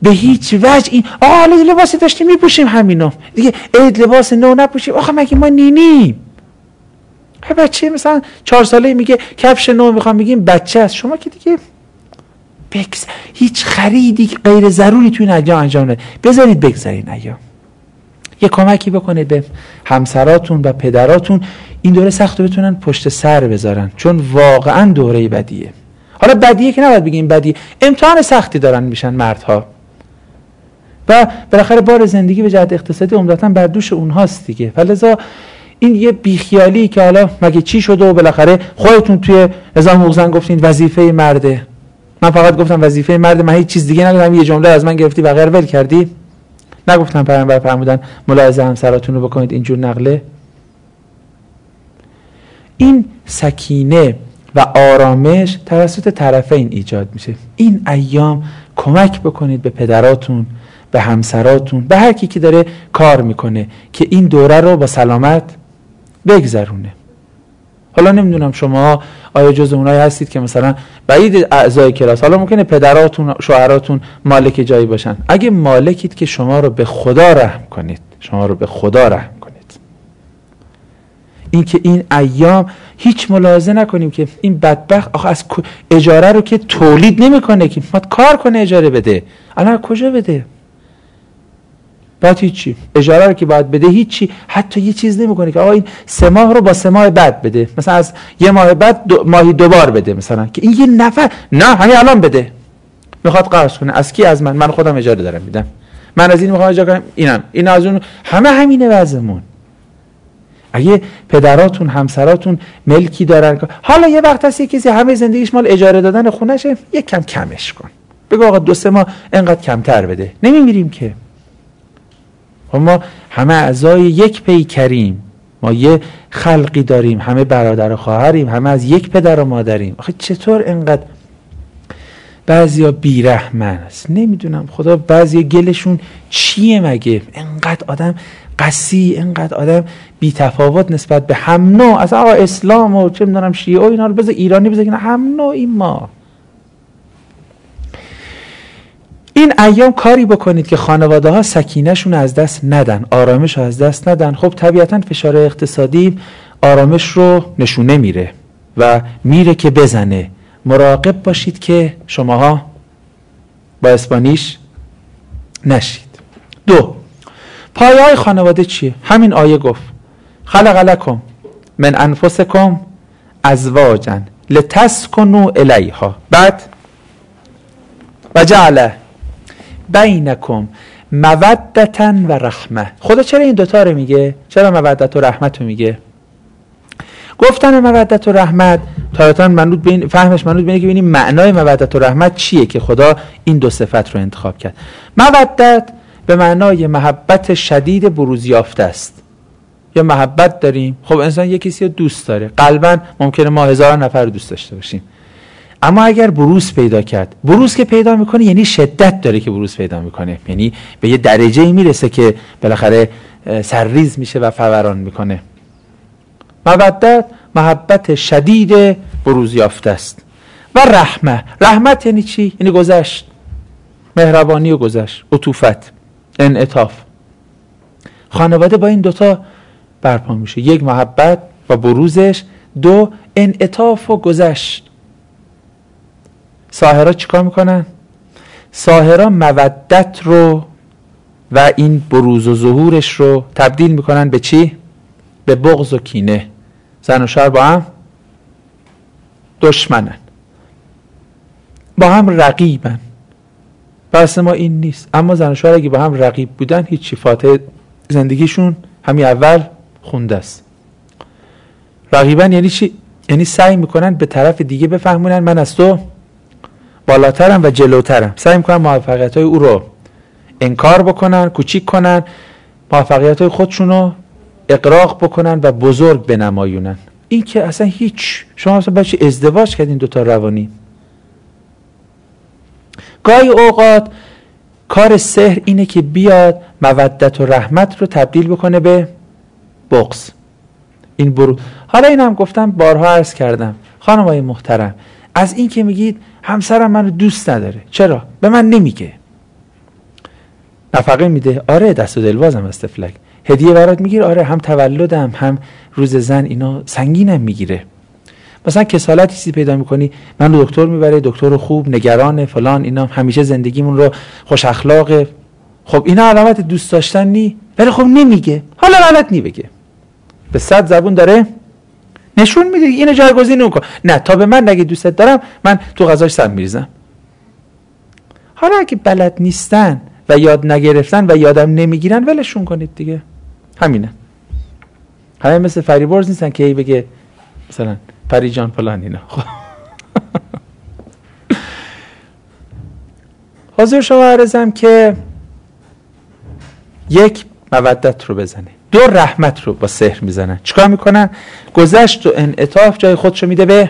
به هیچ وجه این آقا حالا لباسی داشتیم میپوشیم همینو دیگه، عید لباس نو نپوشیم، آخه مگه ما نینیم؟ هر بچه مثلا چهار ساله میگه کفش نو میخوام، میگیم بچه است. شما که دیگه بکس هیچ خریدی غیر ضروری تو این ایام انجام نده، بذارید بگذارین ایام. یه کمکی بکنید به همسراتون و پدراتون این دوره سخت رو بتونن پشت سر بذارن، چون واقعا دوره بدیه. حالا بدیه که نباید بگیم بدیه، امتحان سختی دارن میشن مردها و بالاخره بار زندگی به جهت اقتصادی عمدتاً بر دوش اونهاست دیگه. فلذا این یه بیخیالی که حالا مگه چی شده و بالاخره خودتون توی نظام حقوق زن گفتین وظیفه مرده، من فقط گفتم وظیفه مرده، من هیچ چیز دیگه نگفتم، یه جمله از من گرفتی و غیر ول کردی. نگفتم پیامبر فرمودن ملاحظه همسراتون رو بکنید اینجور نقله. این سکینه و آرامش توسط طرفین ایجاد میشه. این ایام کمک بکنید به پدراتون، به همسراتون، به هر کی که داره کار میکنه که این دوره رو با سلامت بگذرونه. حالا نمیدونم شما آیا جز اونایی هستید که مثلا بعید اعضای کلاس، حالا ممکنه پدراتون شوهراتون مالک جایی باشن، اگه مالکید که شما رو به خدا رحم کنید، شما رو به خدا رحم کنید. این که این ایام هیچ ملاحظه نکنیم که این بدبخت آخه از اجاره رو که تولید نمیکنه که ما کار کنه اجاره بده، الان کجا بده؟ بعد هیچی اجاره رو که باید بده هیچی، حتی یه چیز نمیکنه که آقا این سه ماه رو با سه ماه بعد بده، مثلا از یه ماه بعد دو ماهی دوبار بده، مثلا که این یه نفر نه همین الان بده. میخواد قرض کنه از کی؟ از من، من خودم اجاره دارم میدم، من از این میخوام اجاره کنم، اینم این از اون، همه همینه وضعمون. اگه پدراتون همسراتون ملکی دارن، حالا یه وقت هست کسی همه زندگیش مال اجاره دادن خونهشه، یک کم کمش کن، بگو آقا دو سه ماه اینقدر کمتر بده، نمیمیریم که. ما همه اعضای یک پیکریم، ما یه خلقی داریم، همه برادر و خواهریم، همه از یک پدر و مادریم. آخه چطور اینقدر بعضیا بیرحمن است؟ نمیدونم خدا بعضی گلشون چیه مگه؟ اینقدر آدم قسی، اینقدر آدم بی تفاوت نسبت به هم نوع، اصلا آقا اسلام و چه میدونم شیعه و اینا رو بذار ایرانی بذار که هم نوعی ما. این ایام کاری بکنید که خانواده ها سکینه‌شون از دست ندن، آرامش رو از دست ندن. خب طبیعتاً فشار اقتصادی آرامش رو نشونه میره و میره که بزنه. مراقب باشید که شماها با اسپانیش نشید. دو، پایه های خانواده چیه؟ همین آیه گفت خلق لکم من انفسکم ازواجا لتسکنوا الیها، بعد و جعل بینکم مودتا و رحمه. خدا چرا این دوتا رو میگه؟ چرا مودت و رحمت رو میگه؟ گفتن مودت و رحمت تارتان منوط به این فهمش منوط به اینه که ببینیم معنای مودت و رحمت چیه که خدا این دو صفت رو انتخاب کرد. مودت به معنای محبت شدید بروز یافته است. یا محبت داریم، خب انسان یه کسی رو دوست داره، قلبا ممکنه ما هزار نفر رو دوست داشته باشیم، اما اگر بروز پیدا کرد، بروز که پیدا میکنه یعنی شدت داره که بروز پیدا میکنه، یعنی به یه درجه‌ای میرسه که بالاخره سرریز میشه و فوران میکنه. مودت محبت شدید بروز یافته است. و رحمه، رحمت یعنی چی؟ یعنی گذشت، مهربانی و گذشت، عطوفت، انعطاف. خانواده با این دوتا برپا میشه، یک محبت و بروزش، دو انعطاف و گذشت. ساحرا چیکار میکنن؟ ساحرا مودت رو و این بروز و ظهورش رو تبدیل میکنن به چی؟ به بغض و کینه. زن و شوهر با هم دشمنن، با هم رقیبن. بحث ما این نیست، اما زن و شوهر اگه با هم رقیب بودن هیچی، فاتحه زندگیشون همین اول خونده است. رقیبن یعنی چی؟ یعنی سعی میکنن به طرف دیگه بفهمونن من از تو بالاترم و جلوترم، سعی میکنن موفقیت های او رو انکار بکنن، کوچیک کنن، موفقیت های خودشون رو اقراق بکنن و بزرگ بنمایونن. این که اصلا هیچ، شما اصلا بچه ازدواج کردین دوتا روانی. گاهی اوقات کار سحر اینه که بیاد مودت و رحمت رو تبدیل بکنه به بغض. این برو حالا این هم گفتم، بارها عرض کردم خانمای محترم، از این که میگید همسرم منو دوست نداره، چرا؟ به من نمیگه. نفقه میده؟ آره. دست و دلوازم از تفلک. هدیه برات میگیره؟ آره. هم تولدم هم روز زن اینا سنگینم میگیره. مثلا کسالتی چیزی پیدا میکنی، من رو دکتر میبره، دکتر خوب، نگران فلان، اینا همیشه زندگیمون رو خوش اخلاقه. خب اینا علامت دوست داشتن نی؟ ولی خب نمیگه، حالا غلط نی بگه، به صد زبون داره نشون میده اینو جایگزین نکن. نه تا به من نگه دوستت دارم من تو غذاش سم میریزم. حالا اگه بلد نیستن و یاد نگرفتن و یادم نمیگیرن ولشون کنید دیگه. همینه. همه مثل فریبرز نیستن که ای بگه مثلا پری جان فلان اینا. حاضر شما عرضم که یک مودت رو بزنه، دو رحمت رو با سحر میزنن. چیکار میکنن؟ گذشت و انعطاف جای خودشو میده به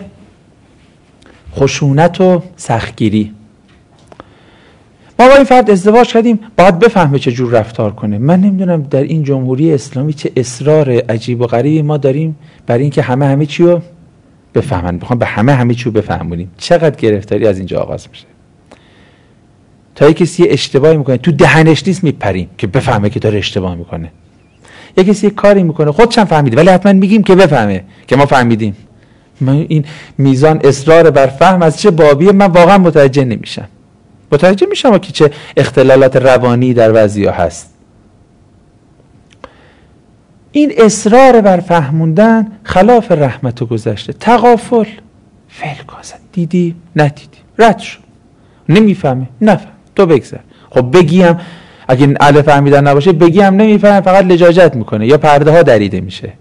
خشونت و سختگیری. ما با این فرد ازدواج کردیم، باید بفهمه چه جور رفتار کنه. من نمیدونم در این جمهوری اسلامی چه اصرار عجیب و غریبی ما داریم برای اینکه همه همه چی رو بفهمن، بخوام به همه همه چی رو بفهمونیم. چقدر گرفتاری از اینجا آغاز میشه. تا یک کسی اشتباهی میکنه تو دهنش نیست میپریم که بفهمه که داره اشتباه میکنه. یک کسی کاری میکنه خودش هم فهمیده ولی حتما میگیم که بفهمه که ما فهمیدیم. من این میزان اصرار بر فهم از چه بابیه من واقعا متوجه نمیشم. متوجه میشم که چه اختلالات روانی در بعضیا هست. این اصرار بر فهموندن خلاف رحمت و گذشته. تغافل، فلکازن، دیدی ندیدی، رد شو، نمیفهمه، نفهم، تو بگذر. خب بگیم اگه اهل فهمیدن نباشه بگیم نمیفهم، فقط لجاجت میکنه یا پرده ها دریده میشه.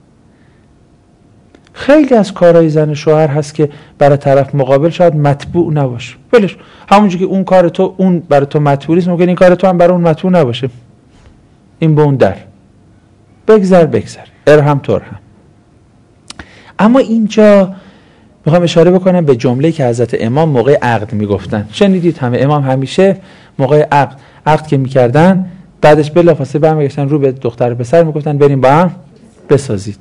خیلی از کارهای زن شوهر هست که برای طرف مقابل شاید مطبوع نباشه، ولش همونجوری که اون کار تو اون برای تو مطبوع نیست، ممکن این کار تو هم برای اون مطبوع نباشه. این به اون در بگذر بگذر، ارحم ترحم. اما اینجا میخوام اشاره بکنم به جمله‌ای که حضرت امام موقع عقد میگفتن. شنیدید همه امام همیشه موقع عقد عقد که میکردن بعدش بلافاصله برمیگشتن رو به دختر پسر میگفتن بریم با هم بسازید.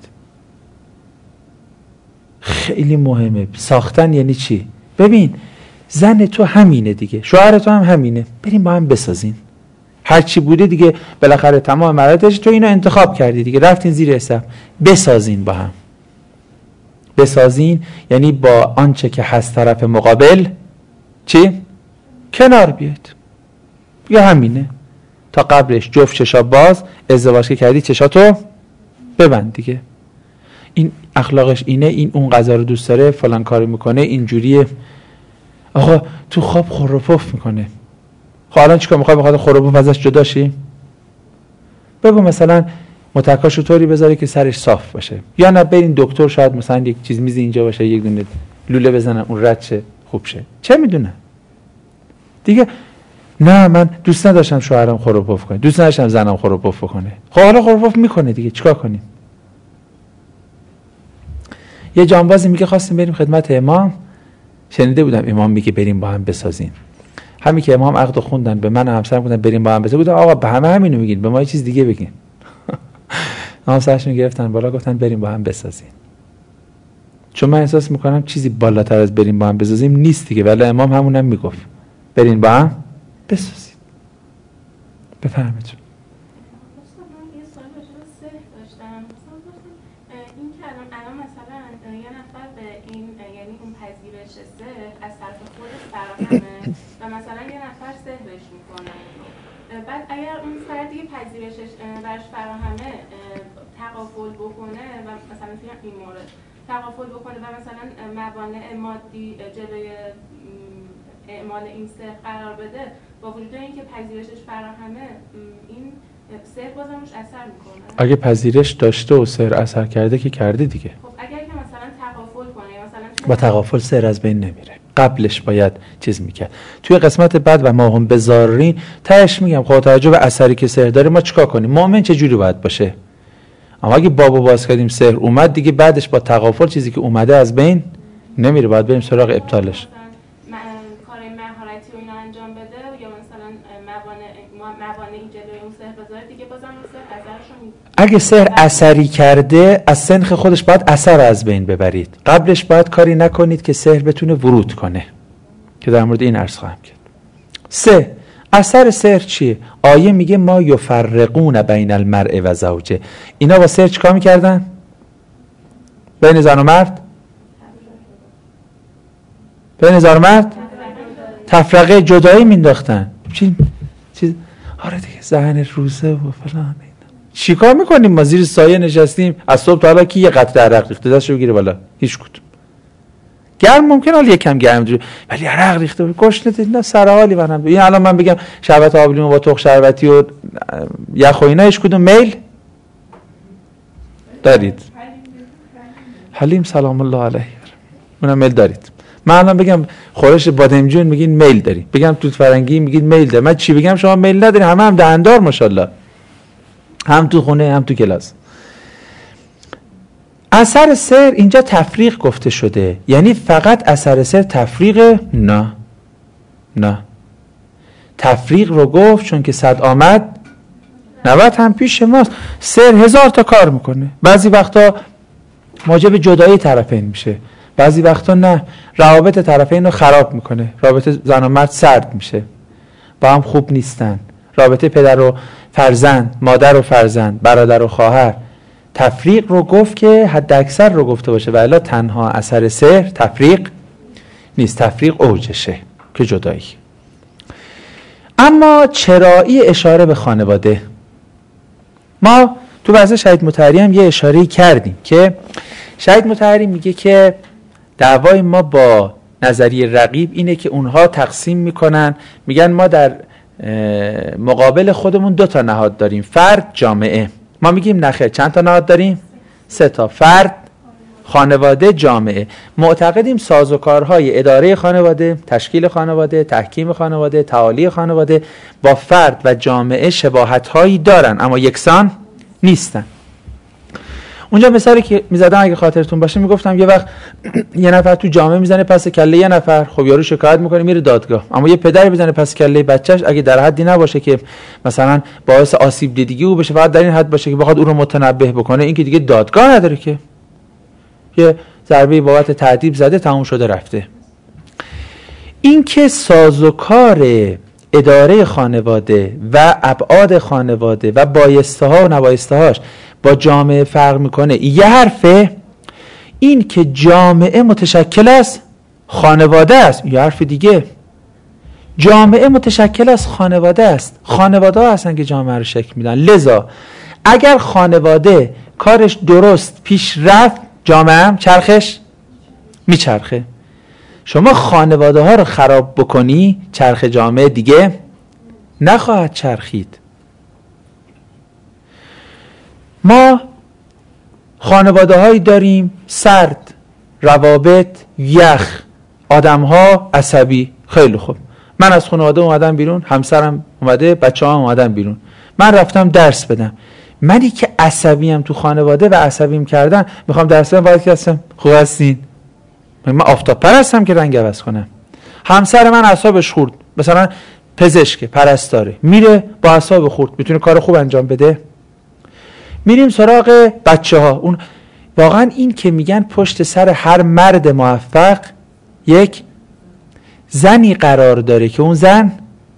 خیلی مهمه. ساختن یعنی چی؟ ببین زن تو همینه دیگه، شوهر تو هم همینه، بریم با هم بسازین. هر چی بوده دیگه بالاخره تمام مراحلش تو اینو انتخاب کردی دیگه، رفتین زیر حساب، بسازین با هم. بسازین یعنی با آنچه که هست طرف مقابل چی؟ کنار بیاید. یا همینه تا قبلش جفت چشا باز، ازدواج که کردی چشاتو ببند دیگه. این اخلاقش اینه، این اون غذا رو دوست داره، فلان کاری میکنه، اینجوریه. آقا تو خواب خور و پف میکنه. خب الان چیکار میخوای؟ بخواد خور و پف ازش جدا شی؟ بگو مثلا متکاشو طوری بذاره که سرش صاف باشه، یا نه برین دکتر، شاید مثلا یک چیز میزی اینجا باشه، یک دونه لوله بزنن اون رد شه خوب شه، چه میدونم دیگه. نه من دوست نداشتم شوهرم خور و پف کنه، دوست نداشتم زنم خور و پف کنه. خب حالا خور و پف میکنه دیگه، چیکار کنیم؟ یه جانبازی میگه خواستیم بریم خدمت امام، شنیده بودم امام میگه بریم با هم بسازین. همین که امام عقد خوندن به من و همسرم گفتن بریم با هم بسازین، گفتم آقا به همه همینو میگین، به ما یه چیز دیگه بگین. امام سرشون گرفتن بالا گفتن بریم با هم بسازین. چون من احساس میکنم چیزی بالاتر از بریم با هم بسازیم نیست دیگه، ولی امام همونم میگفت بریم با هم بسازین. بفرمایید. و مثلا یه نفر سحرش میکنه، بعد اگر اون فردی پذیرشش برش فراهمه تغافل بکنه و مثلا توی این مورد تغافل بکنه و مثلا موانع مادی جلوی اعمال این سحر قرار بده، با وجود اینکه پذیرشش فراهمه این سحر بازم روش اثر میکنه. اگه پذیرش داشته و سحر اثر کرده که کرده دیگه. خب اگر که مثلا تغافل کنه مثلا با تغافل سحر از بین نمیره، قبلش باید چیز میکرد. توی قسمت بعد و ما هم بزارین تهش میگم خود توجه به اثری که سحر داره ما چیکار کنیم، مؤمن چه جوری باید باشه. اما اگه بابو باز کردیم سحر اومد دیگه، بعدش با تغافل چیزی که اومده از بین نمیره، باید بریم سراغ ابطالش. کار مهارتی و اینا انجام بده یا مثلا موانع موانع جلوی اون سحر بذاره دیگه، بازم اون سحر اثرشو میده. اگه سحر اثری کرده از سنخ خودش باید اثر از بین ببرید. قبلش باید کاری نکنید که سحر بتونه ورود کنه که در مورد این عرض خواهم کرد. سه، اثر سحر چیه؟ آیه میگه ما یفرقون بین المرء و زوجه. اینا با سحر چیکار میکردن؟ بین زن و مرد؟ بین زن و مرد؟ تفرقه، جدایی مینداختن. چی؟ چی؟ آره دیگه، زن روزه و فلان. چیکار میکنیم؟ ما زیر سایه نشستیم از صبح تا حالا کی یه قطره عرق ریخته دستشو بگیره بالا؟ هیچ کدوم. گرم ممکن حالا یکم گرم داره ولی عرق ریخته گشنه نه سر حالی منم. این الان من بگم شربت آب لیمو با تخم شربتی و یخ و اینا هیچ کدوم میل دارید؟ حلیم سلام الله علیه اونم میل دارید. من الان بگم خورش بادمجون میگین میل داری، بگم توت فرنگی میگین میل داری، من چی بگم شما میل نداری؟ همه هم دهندار ماشاءالله، هم تو خونه هم تو کلاس. اثر سحر اینجا تفریق گفته شده، یعنی فقط اثر سحر تفریق؟ نه نه، تفریق رو گفت چون که صد آمد نود هم پیش ماست. سحر هزار تا کار میکنه، بعضی وقتا موجب جدایی طرفین میشه، بعضی وقتا نه، روابط طرفین رو خراب میکنه، رابطه زن و مرد سرد میشه، با هم خوب نیستن، رابطه پدر و فرزند، مادر و فرزند، برادر و خواهر. تفریق رو گفت که حد اکثر رو گفته باشه، ولی تنها اثر سحر تفریق نیست، تفریق اوجشه که جدایی. اما چرایی اشاره به خانواده؟ ما تو بحث شهید مطهری هم یه اشاره کردیم که شهید مطهری میگه که دعوای ما با نظریه رقیب اینه که اونها تقسیم میکنن، میگن ما در مقابل خودمون دو تا نهاد داریم، فرد، جامعه. ما میگیم نخیر، چند تا نهاد داریم؟ سه تا، فرد، خانواده، جامعه. معتقدیم سازوکارهای اداره خانواده، تشکیل خانواده، تحکیم خانواده، تعالی خانواده با فرد و جامعه شباهت‌هایی دارن اما یکسان نیستن. اونجا مثالی که میزدم اگه خاطرتون باشه میگفتم یه وقت یه نفر تو جامعه میزنه پس کله یه نفر، خب یارو شکایت میکنه میره دادگاه. اما یه پدر میزنه پس کله بچهش اگه در حدی نباشه که مثلا باعث آسیب دیدگی او بشه، فقط در این حد باشه که بخواد او رو متنبه بکنه، این که دیگه دادگاه نداره که، یه ضربه بابت تعذیب زده تموم شده رفته. این که سازوکار اداره خانواده و ابعاد خانواده و بایسته ها و نبایسته هاش با جامعه فرق میکنه یه حرفه، این که جامعه متشکل از خانواده است یه حرف دیگه. جامعه متشکل از خانواده است، خانواده ها هستن که جامعه رو شکل میدن. لذا اگر خانواده کارش درست پیش رفت جامعه هم چرخش میچرخه. شما خانواده ها رو خراب بکنی چرخ جامعه دیگه نخواهد چرخید. ما خانواده هایی داریم سرد، روابط یخ، آدم ها عصبی. خیلی خوب، من از خانواده اومدم بیرون، همسرم اومده، بچه ها اومدن بیرون، من رفتم درس بدم. منی که عصبیم تو خانواده و عصبیم کردن میخوام درس بدم، باید که هستم خوب هستین؟ من آفتاب پرستم که رنگ عوض کنم. همسر من اعصابش خورد، مثلا پزشک پرستاره، میره با اعصاب خورد میتونه کار خوب انجام بده. میریم سراغ بچه ها. اون واقعا این که میگن پشت سر هر مرد موفق یک زنی قرار داره که اون زن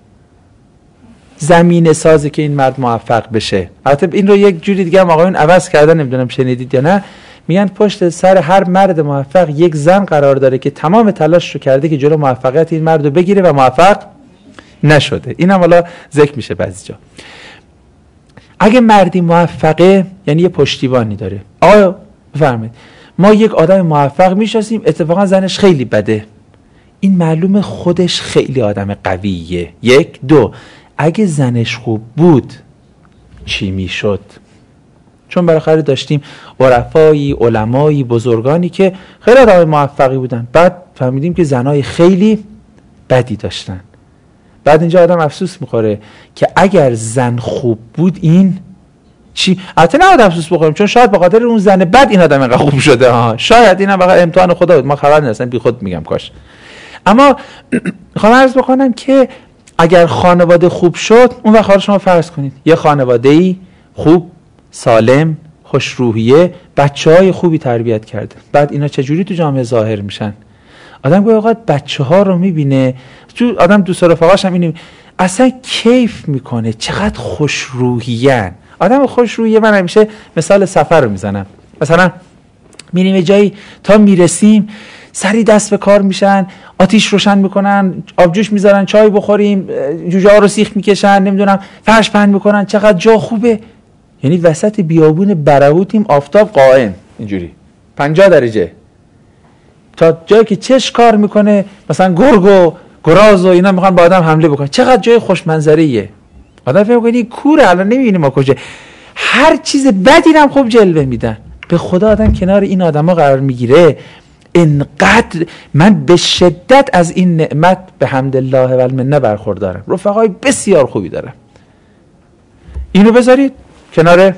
زمینه سازه که این مرد موفق بشه. البته این رو یک جوری دیگه هم آقایون عوض کردن، نمیدونم شنیدید یا نه. میگن پشت سر هر مرد موفق یک زن قرار داره که تمام تلاش رو کرده که جلو موفقیت این مرد رو بگیره و موفق نشده. این هم حالا ذکر میشه بعضی جا. اگه مردی موفقه یعنی یه پشتیبانی داره. آقا بفرمایید ما یک آدم موفق میشناسیم اتفاقا زنش خیلی بده، این معلومه خودش خیلی آدم قویه. یک. دو، اگه زنش خوب بود چی میشد؟ چون بالاخره داشتیم عرفایی، علمایی، بزرگانی که خیلی آدم موفقی بودن، بعد فهمیدیم که زنای خیلی بدی داشتن. بعد اینجا آدم افسوس میخوره که اگر زن خوب بود این چی؟ البته نه آدم افسوس بخوریم، چون شاید به خاطر اون زن بد این آدم اینقدر خوب شده ها، شاید اینم فقط امتحان خدا بود، ما خبر نداشتیم، بی خود میگم کاش. اما میخوام عرض بکنم که اگر خانواده خوب شد، اون وقت حالا شما فرض کنید یه خانواده‌ای خوب، سالم، خوش روحیه، بچه‌های خوبی تربیت کرده، بعد اینا چجوری تو جامعه ظاهر میشن؟ آدم گاهی اوقات بچه‌ها رو میبینه، تو آدم دوست رفقاش هم اینه، اصلا کیف میکنه، چقدر خوشروحیان. آدم خوشروحیه من همیشه مثال سفر رو میزنم. مثلا میریم یه جایی، تا میرسیم سری دست به کار میشن، آتیش روشن میکنن، آبجوش میذارن، چای بخوریم، جوجه ها رو سیخ میکشن، نمیدونم فرش پهن میکنن، چقدر جا خوبه. یعنی وسط بیابون برهوتیم، آفتاب قائم اینجوری پنجاه درجه، تا جایی که چش کار میکنه مثلا گرگ و گراز و اینا میخوان با آدم حمله بکنن. چقدر جای خوش منظریه. آدم فکر میکنه کوره، الان نمیبینیم ما کجا. هر چیز بدی هم خوب جلوه میدن. به خدا آدم کنار این آدما قرار میگیره، انقدر من به شدت از این نعمت به حمدالله و المنه برخوردارم. رفقای بسیار خوبی دارم. اینو بذارید کنار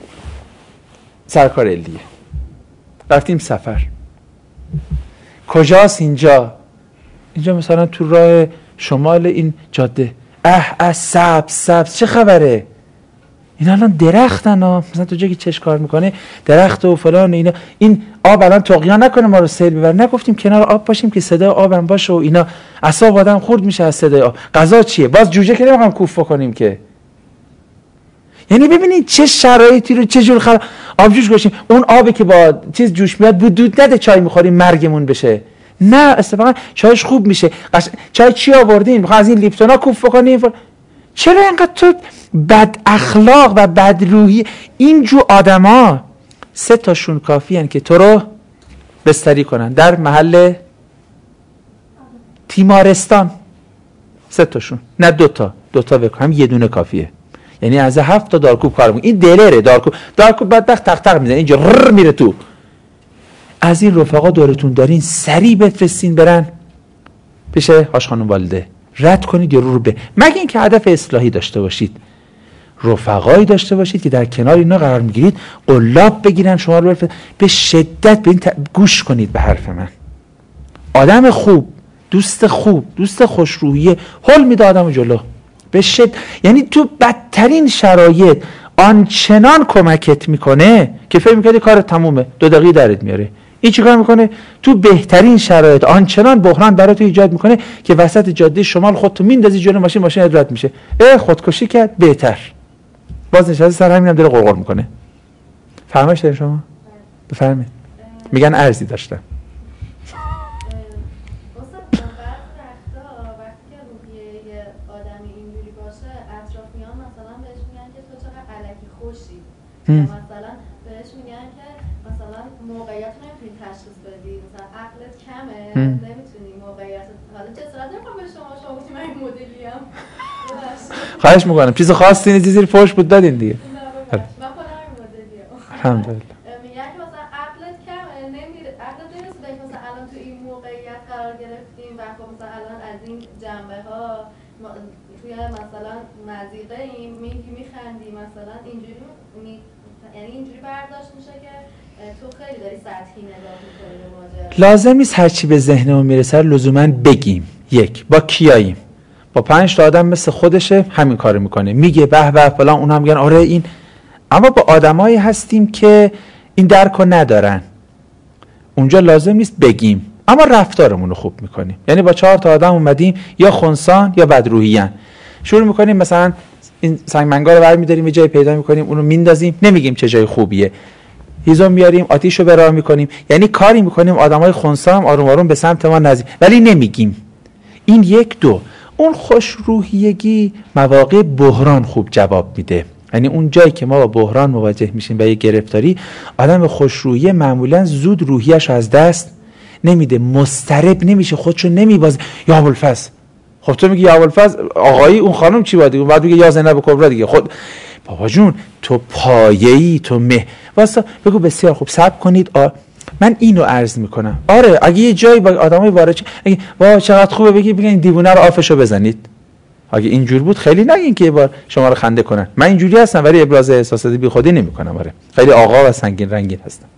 سرکار علیه. رفتیم سفر. کجاست اینجا؟ اینجا مثلا تو راه شمال این جاده. اه اه سبز سبز چه خبره؟ اینا الان درختن ها، مثلا تو جایی که چش کار میکنه درخت و فلان اینا. این آب الان طغیان نکنه ما رو سیل ببره. نگفتیم کنار آب باشیم که صدای آبم باشه و اینا. اعصاب آدم خورد میشه از صدای آب. غذا چیه؟ باز جوجه که نمیخوام کوف بکنیم که. یعنی ببینید چه شرایطی رو چه جور خراب. آبجوش گوشیم، اون آبی که با چیز جوش میاد بود دود نده چای میخوریم مرگمون بشه. نه اتفاقا چایش خوب میشه. قش... چای چی آوردین؟ میخوام از این لیپتونا کوف بکنیم. فر... چرا اینقدر تو بد اخلاق و بد روحی؟ اینجور آدما سه تاشون کافی هن که تو رو بستری کنن در محل تیمارستان. سه تاشون، نه دوتا. دوتا بکن، هم یه دونه کافیه. یعنی از هفت تا دارکوب کار میکنه. این دلره دارکوب. دارکوب بدبخت تق تق میزنه اینجا رر میره تو. از این رفقا دورتون دارین سریع بفرستین برن پیش هاش خانم والده، رد کنید یا رو رو به، مگه اینکه هدف اصلاحی داشته باشید، رفقایی داشته باشید که در کنار اینا قرار میگیرید، قلاب بگیرن شما رو بفرستن. به شدت به این ت... گوش کنید به حرف من. آدم خوب، دوست خوب، دوست خوشروحیه حل میده آدمو جلو. به شد... یعنی تو بدترین شرایط آنچنان کمکت میکنه که فکر میکنی کار تمومه، دو دقیقه درت میاره. این چیکار میکنه؟ تو بهترین شرایط آنچنان بحران برات ایجاد میکنه که وسط جاده شمال خودتو میندازی جلو ماشین، ماشین رد میشه. اه خودکشی کرد بهتر. باز نشسته سر همینم داره قرقر میکنه. فرمایش دارین شما؟ بفرمایید. میگن عرضی داشتم. مثلا بهش میگن که مثلا موقعیت نمیتونی تشخیص بدی، مثلا عقلت کمه نمیتونی موقعیت. حالا جسارت نمیکنم به شما شما گفتیم من این مدلیم. خواهش میکنم چیز خاصی نیست، زیر فوش بود دادین دیگه. من خودم این مدلیم. الحمدلله. میگن که مثلا عقلت کمه، نمیره عقلت نمیرسه که مثلا الان تو این موقعیت قرار گرفتیم و خب مثلا الان از این جنبه ها توی مثلا مضیقه ایم میگی میخندی مثلا اینجوری می... یعنی اینجوری برداشت میشه که تو خیلی داری سطحی نگاه میکنی به ماجرا. لازم نیست هر چی به ذهنمون میرسه لزوما بگیم. یک، با کیاییم؟ با پنج تا آدم مثل خودشه همین کارو میکنه، میگه به به فلان، اونها میگن آره این. اما با آدمایی هستیم که این درکو ندارن، اونجا لازم نیست بگیم اما رفتارمون رو خوب میکنیم. یعنی با چهار تا آدم اومدیم یا خنثان یا بدروحیان، شروع میکنیم مثلا این سنگمنگا رو برمی‌داریم یه جای پیدا میکنیم اونو میندازیم، نمیگیم چه جای خوبیه، هیزم میاریم آتیشو به راه میکنیم. یعنی کاری میکنیم آدمای خنثی آروم آروم به سمت ما نزدیک، ولی نمیگیم. این یک. دو، اون خوشروحیگی مواقع بحران خوب جواب میده. یعنی اون جایی که ما با بحران مواجه میشیم و یه گرفتاری، آدم خوشروحی معمولا زود روحیش از دست نمیده، مضطرب نمیشه، خودشو نمیبازه. یا ابوالفضل، خب تو میگی یا ابوالفضل آقایی، اون خانم چی باید؟ اون بعد میگه یا زینب کبرا دیگه. خود بابا جون تو پایه‌ای، تو مه واسه بگو بسیار خوب صبر کنید. آ... من اینو عرض میکنم. آره اگه یه جایی با آدمای وارد اگه وا چقدر خوبه بگی بگین دیوونه رو آفشو بزنید. اگه اینجور بود خیلی نگین که یه بار شما رو خنده کنن. من اینجوری هستم ولی ابراز احساسات بی خودی نمیکنم. آره خیلی آقا و سنگین رنگین هستم.